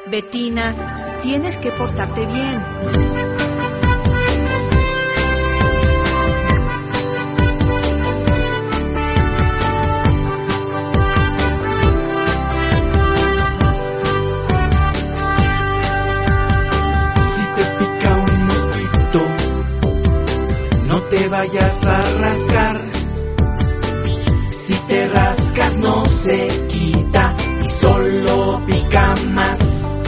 Betina, tienes que portarte bien. Si te pica un mosquito, no te vayas a rascar. Si te rascas no se quita y solo pica más.